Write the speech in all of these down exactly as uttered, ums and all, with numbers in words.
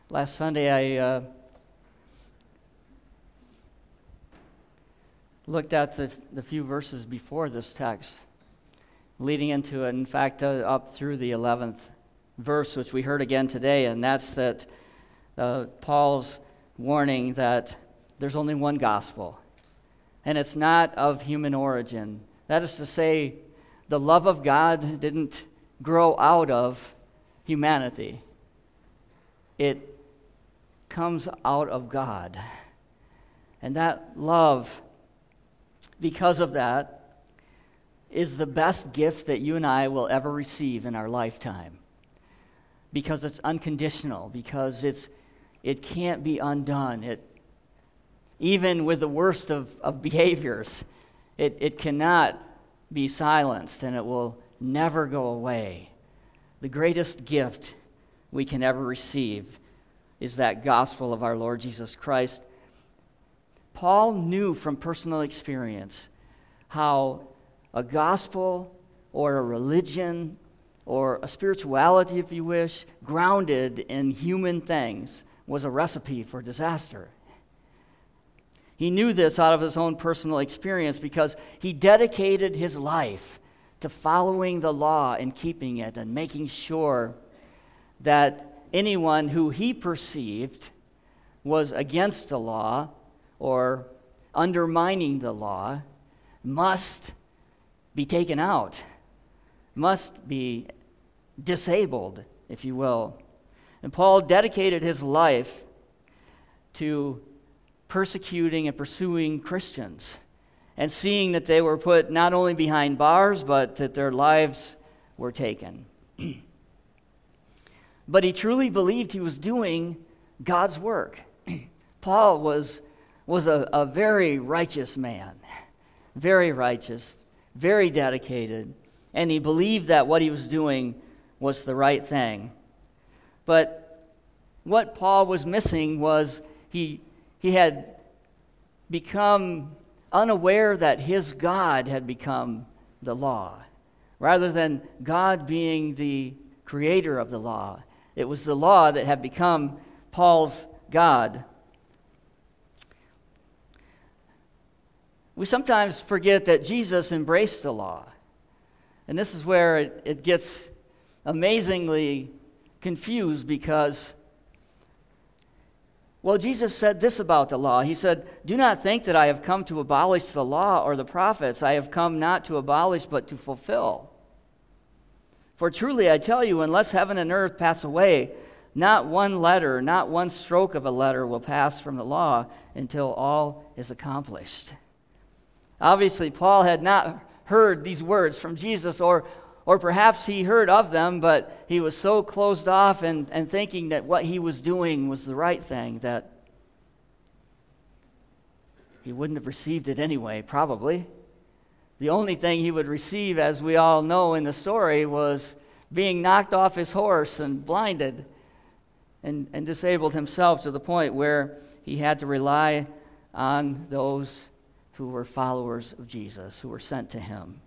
Last Sunday, I uh, looked at the, the few verses before this text, leading into it, in fact, uh, up through the eleventh verse, which we heard again today, and that's that uh, Paul's warning that there's only one gospel, and it's not of human origin. That is to say, the love of God didn't grow out of humanity. It comes out of God. And that love, because of that, is the best gift that you and I will ever receive in our lifetime. Because it's unconditional, because it's it can't be undone. It even with the worst of, of behaviors, it, it cannot be silenced, and it will never go away. The greatest gift we can ever receive is that gospel of our Lord Jesus Christ. Paul knew from personal experience how a gospel or a religion or a spirituality, if you wish, grounded in human things was a recipe for disaster. He knew this out of his own personal experience because he dedicated his life to following the law and keeping it and making sure that anyone who he perceived was against the law or undermining the law must be taken out, must be disabled, if you will. And Paul dedicated his life to persecuting and pursuing Christians and seeing that they were put not only behind bars, but that their lives were taken. But he truly believed he was doing God's work. Paul was, was a, a very righteous man, very righteous, very dedicated, and he believed that what he was doing was the right thing. But what Paul was missing was he he had become unaware that his God had become the law. Rather than God being the creator of the law, it was the law that had become Paul's God. We sometimes forget that Jesus embraced the law. And this is where it, it gets amazingly confused because, well, Jesus said this about the law. He said, "Do not think that I have come to abolish the law or the prophets. I have come not to abolish, but to fulfill. For truly I tell you, unless heaven and earth pass away, not one letter, not one stroke of a letter will pass from the law until all is accomplished." Obviously, Paul had not heard these words from Jesus, or or perhaps he heard of them, but he was so closed off and, and thinking that what he was doing was the right thing that he wouldn't have received it anyway, probably. The only thing he would receive, as we all know in the story, was being knocked off his horse and blinded and, and disabled himself to the point where he had to rely on those who were followers of Jesus, who were sent to him.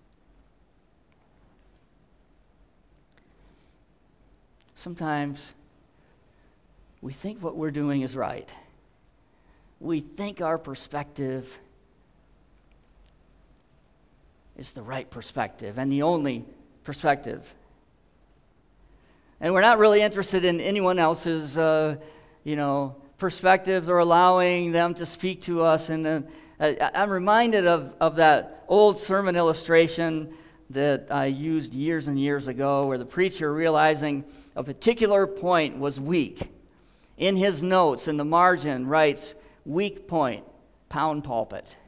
Sometimes we think what we're doing is right. We think our perspective is the right perspective and the only perspective. And we're not really interested in anyone else's, uh, you know, perspectives or allowing them to speak to us. And uh, I'm reminded of, of that old sermon illustration that I used years and years ago, where the preacher, realizing a particular point was weak, in his notes in the margin writes, "Weak point, pound pulpit."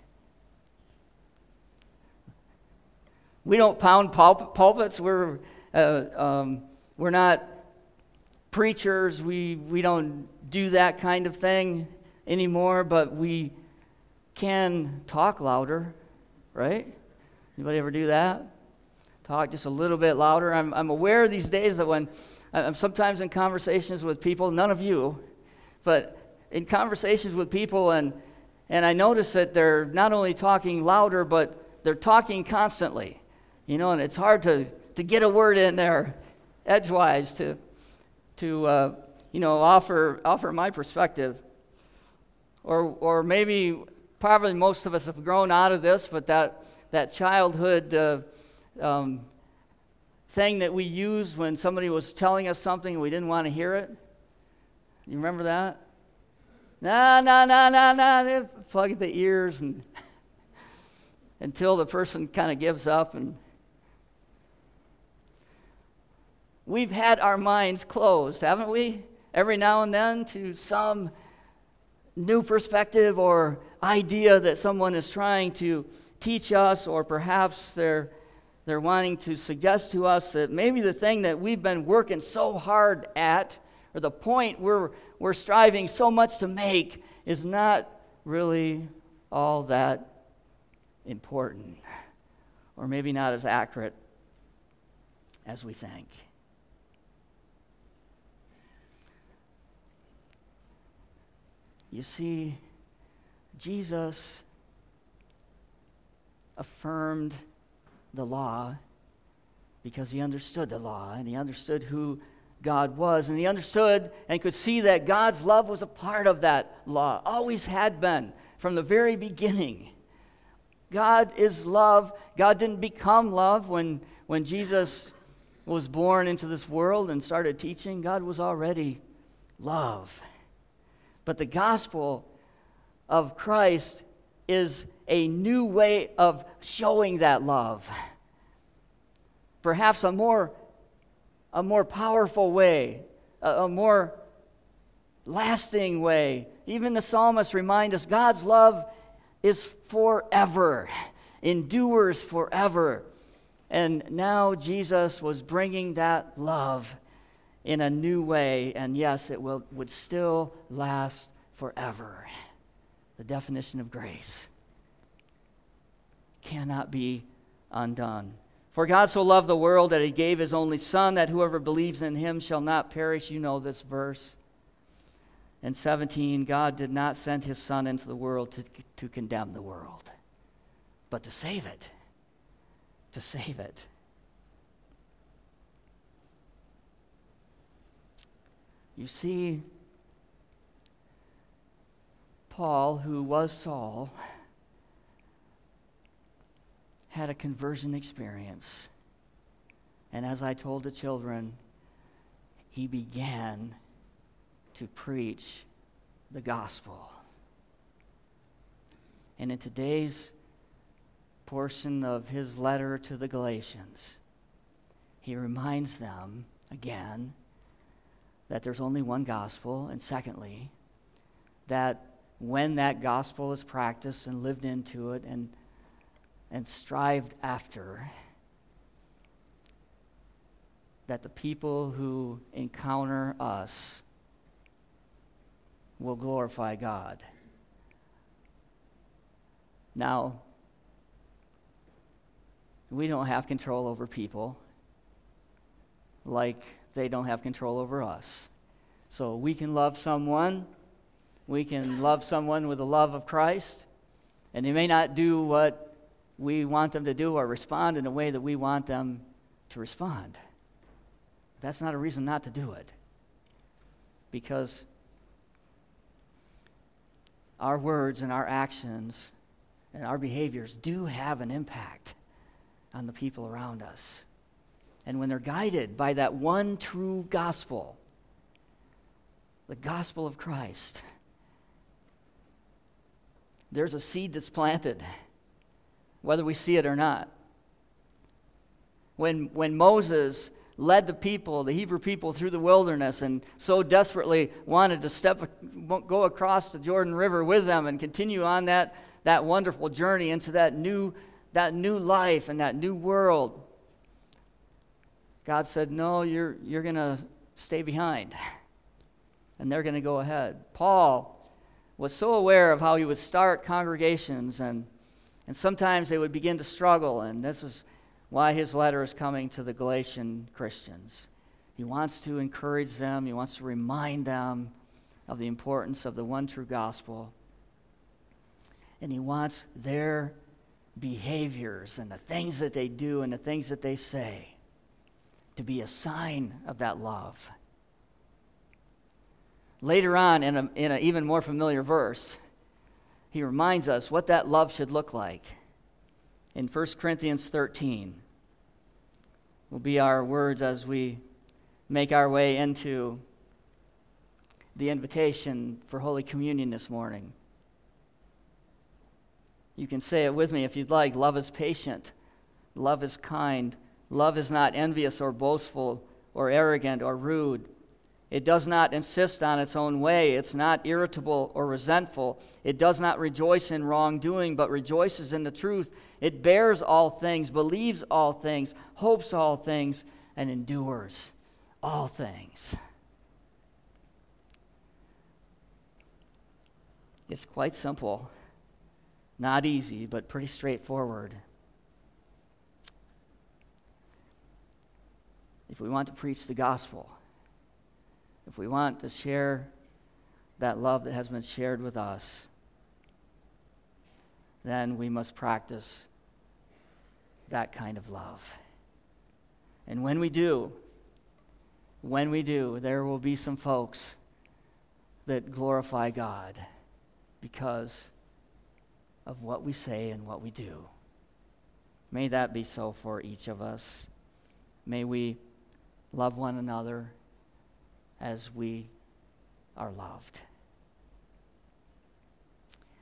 We don't pound pulp- pulpits. We're uh, um, we're not preachers. We we don't do that kind of thing anymore. But we can talk louder, right? Anybody ever do that? Talk just a little bit louder. I'm I'm aware these days that when I'm sometimes in conversations with people, none of you, but in conversations with people, and and I notice that they're not only talking louder, but they're talking constantly. You know, and it's hard to, to get a word in there edgewise to to uh, you know, offer offer my perspective. Or or maybe, probably most of us have grown out of this, but that, that childhood uh, um, thing that we used when somebody was telling us something and we didn't want to hear it. You remember that? Nah, nah, nah, nah, nah. Plug the ears and until the person kind of gives up. And we've had our minds closed, haven't we? Every now and then to some new perspective or idea that someone is trying to teach us, or perhaps they're they're wanting to suggest to us that maybe the thing that we've been working so hard at, or the point we're we're striving so much to make, is not really all that important, or maybe not as accurate as we think. You see, Jesus affirmed the law because he understood the law, and he understood who God was, and he understood and could see that God's love was a part of that law, always had been from the very beginning. God is love. God didn't become love when, when Jesus was born into this world and started teaching. God was already love. But the gospel of Christ is a new way of showing that love. Perhaps a more a more powerful way, a, a more lasting way. Even the psalmists remind us God's love is forever, endures forever. And now Jesus was bringing that love in a new way, and yes, it will would still last forever. The definition of grace cannot be undone. For God so loved the world that he gave his only Son, that whoever believes in him shall not perish. You know this verse. And seventeen, God did not send his Son into the world to, to condemn the world, but to save it. To save it. You see, Paul, who was Saul, had a conversion experience. And as I told the children, he began to preach the gospel. And in today's portion of his letter to the Galatians, he reminds them again that there's only one gospel, and secondly, that when that gospel is practiced and lived into it and and strived after, that the people who encounter us will glorify God. Now, we don't have control over people like they don't have control over us. So we can love someone, we can love someone with the love of Christ, and they may not do what we want them to do or respond in a way that we want them to respond. That's not a reason not to do it. Because our words and our actions and our behaviors do have an impact on the people around us. And when they're guided by that one true gospel, the gospel of Christ, there's a seed that's planted, whether we see it or not. When, when Moses led the people, the Hebrew people, through the wilderness and so desperately wanted to step, go across the Jordan River with them and continue on that, that wonderful journey into that new, that new life and that new world, God said, no, you're, you're going to stay behind. And they're going to go ahead. Paul was so aware of how he would start congregations, and, and sometimes they would begin to struggle, and this is why his letter is coming to the Galatian Christians. He wants to encourage them. He wants to remind them of the importance of the one true gospel. And he wants their behaviors and the things that they do and the things that they say to be a sign of that love. later on in a, in an even more familiar verse, he reminds us what that love should look like. In First Corinthians thirteen will be our words as we make our way into the invitation for Holy Communion this morning. You can say it with me if you'd like. Love is patient. Love is kind. Love is not envious or boastful or arrogant or rude. It does not insist on its own way. It's not irritable or resentful. It does not rejoice in wrongdoing, but rejoices in the truth. It bears all things, believes all things, hopes all things, and endures all things. It's quite simple. Not easy, but pretty straightforward. If we want to preach the gospel, if we want to share that love that has been shared with us, then we must practice that kind of love. And when we do, when we do, there will be some folks that glorify God because of what we say and what we do. May that be so for each of us. May we love one another as we are loved.